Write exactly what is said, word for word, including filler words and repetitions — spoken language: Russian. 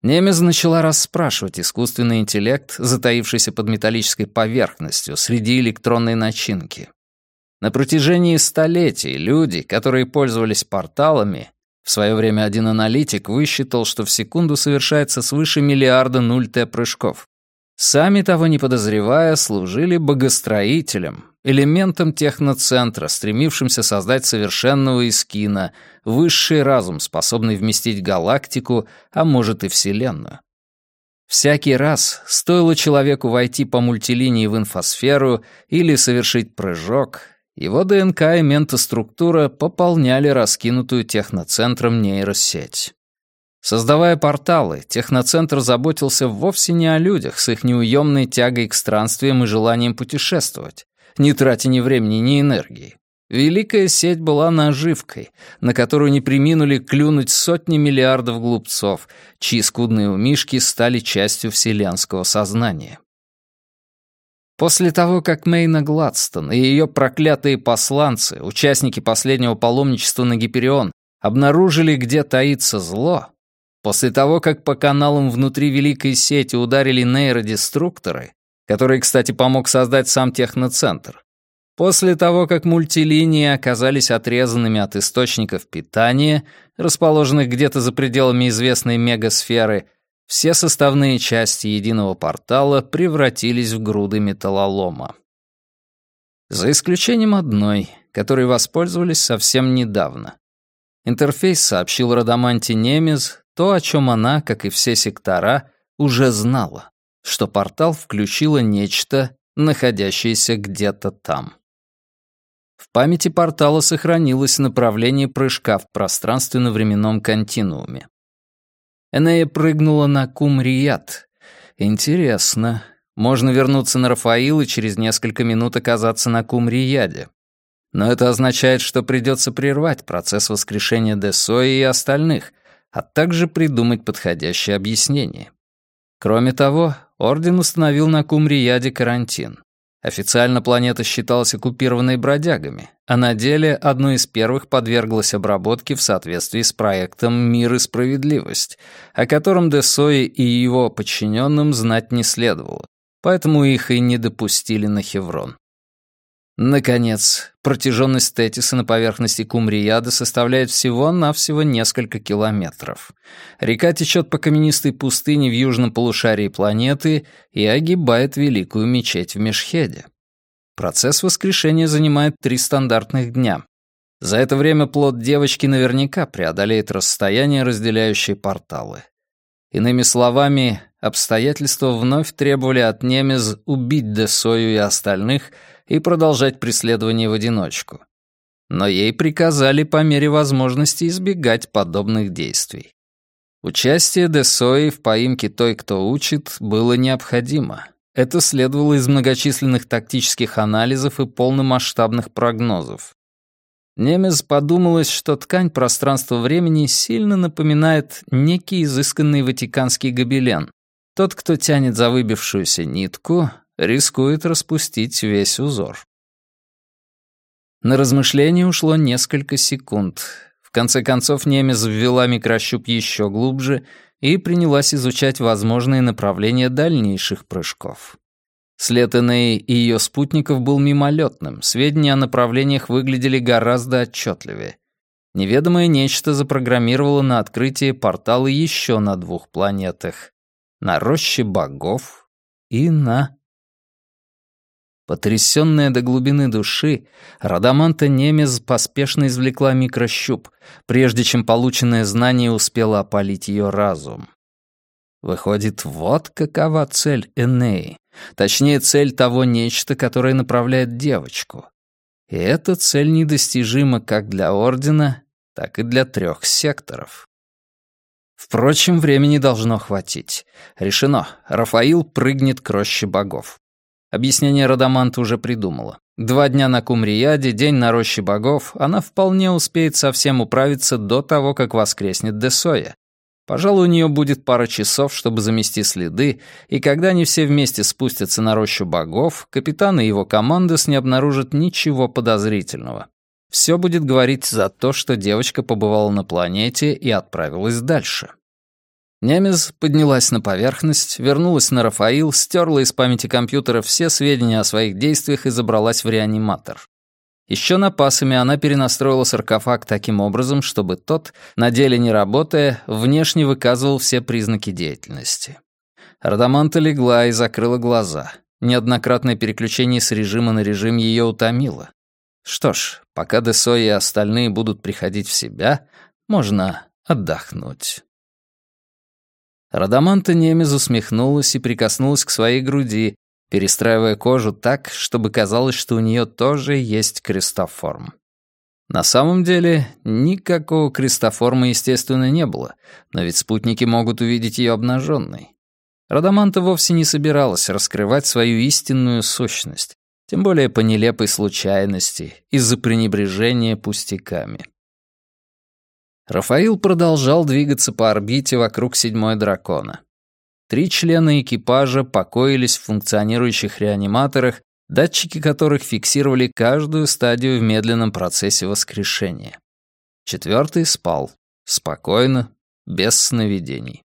Немез начала расспрашивать искусственный интеллект, затаившийся под металлической поверхностью, среди электронной начинки. На протяжении столетий люди, которые пользовались порталами, в свое время один аналитик высчитал, что в секунду совершается свыше миллиарда нуль Т-прыжков, сами того не подозревая, служили богостроителем, элементом техноцентра, стремившимся создать совершенного Искина, высший разум, способный вместить галактику, а может и Вселенную. Всякий раз, стоило человеку войти по мультилинии в инфосферу или совершить прыжок, его ДНК и ментоструктура пополняли раскинутую техноцентром нейросеть. Создавая порталы, техноцентр заботился вовсе не о людях с их неуемной тягой к странствиям и желанием путешествовать, не тратя ни времени, ни энергии. Великая сеть была наживкой, на которую не преминули клюнуть сотни миллиардов глупцов, чьи скудные умишки стали частью вселенского сознания. После того, как Мейна Гладстон и ее проклятые посланцы, участники последнего паломничества на Гиперион, обнаружили, где таится зло, после того, как по каналам внутри Великой сети ударили нейродеструкторы, который, кстати, помог создать сам техноцентр, после того, как мультилинии оказались отрезанными от источников питания, расположенных где-то за пределами известной мегасферы, все составные части единого портала превратились в груды металлолома. За исключением одной, которой воспользовались совсем недавно. Интерфейс сообщил Радаманте Немез то, о чем она, как и все сектора, уже знала, что портал включило нечто, находящееся где-то там. В памяти портала сохранилось направление прыжка в пространственно-временном континууме. Энея прыгнула на Кум-Рияд. Интересно. Можно вернуться на Рафаил и через несколько минут оказаться на Кум-Рияде. Но это означает, что придется прервать процесс воскрешения Десои и остальных, а также придумать подходящее объяснение. Кроме того, Орден установил на Кум-Рияде карантин. Официально планета считалась оккупированной бродягами, а на деле одной из первых подверглась обработке в соответствии с проектом «Мир и справедливость», о котором Десои и его подчиненным знать не следовало, поэтому их и не допустили на Хеврон. Наконец, протяженность Тетиса на поверхности Кум-Рияда составляет всего-навсего несколько километров. Река течет по каменистой пустыне в южном полушарии планеты и огибает великую мечеть в Мешхеде. Процесс воскрешения занимает три стандартных дня. За это время плод девочки наверняка преодолеет расстояние, разделяющее порталы. Иными словами, обстоятельства вновь требовали от Немез убить Десою и остальных и продолжать преследование в одиночку. Но ей приказали по мере возможности избегать подобных действий. Участие Десои в поимке той, кто учит, было необходимо. Это следовало из многочисленных тактических анализов и полномасштабных прогнозов. Немез подумалось, что ткань пространства-времени сильно напоминает некий изысканный ватиканский гобелен. Тот, кто тянет за выбившуюся нитку, рискует распустить весь узор. На размышление ушло несколько секунд. В конце концов Немез ввела микрощуп еще глубже и принялась изучать возможные направления дальнейших прыжков. След Энеи и ее спутников был мимолетным, сведения о направлениях выглядели гораздо отчетливее. Неведомое нечто запрограммировало на открытие портала еще на двух планетах — на роще богов и на... Потрясённая до глубины души, Радаманта Немез поспешно извлекла микрощуп, прежде чем полученное знание успело опалить ее разум. Выходит, вот какова цель Энеи, точнее, цель того нечто, которое направляет девочку. И эта цель недостижима как для Ордена, так и для трех секторов. Впрочем, времени должно хватить. Решено, Рафаил прыгнет к роще богов. Объяснение Радаманта уже придумала. Два дня на Кум-Рияде, день на роще богов, она вполне успеет совсем управиться до того, как воскреснет Десоя. Пожалуй, у нее будет пара часов, чтобы замести следы, и когда они все вместе спустятся на рощу богов, капитан и его командос не обнаружат ничего подозрительного. Все будет говорить за то, что девочка побывала на планете и отправилась дальше. Немез поднялась на поверхность, вернулась на Рафаил, стерла из памяти компьютера все сведения о своих действиях и забралась в реаниматор. Еще напасами она перенастроила саркофаг таким образом, чтобы тот, на деле не работая, внешне выказывал все признаки деятельности. Радаманта легла и закрыла глаза. Неоднократное переключение с режима на режим ее утомило. Что ж, пока Десой и остальные будут приходить в себя, можно отдохнуть. Радаманта Немез усмехнулась и прикоснулась к своей груди, перестраивая кожу так, чтобы казалось, что у нее тоже есть крестоформ. На самом деле, никакого крестоформа, естественно, не было, но ведь спутники могут увидеть ее обнаженной. Радаманта вовсе не собиралась раскрывать свою истинную сущность, тем более по нелепой случайности, из-за пренебрежения пустяками. Рафаил продолжал двигаться по орбите вокруг седьмой дракона. Три члена экипажа покоились в функционирующих реаниматорах, датчики которых фиксировали каждую стадию в медленном процессе воскрешения. Четвертый спал, спокойно, без сновидений.